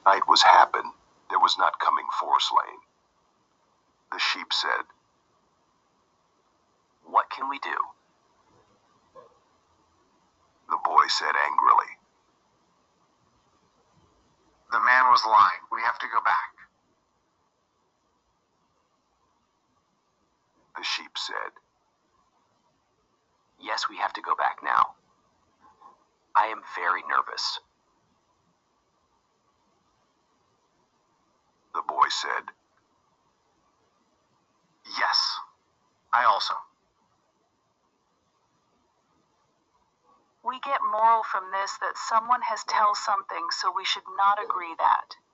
night was happen, there was not coming force lane. The sheep said, "What can we do?" The boy said angrily. The man was lying. We have to go back. The sheep said, "Yes, we have to go back now. I am very nervous." The boy said, Yes, I also. We get moral from this that someone has tell something, so we should not agree that.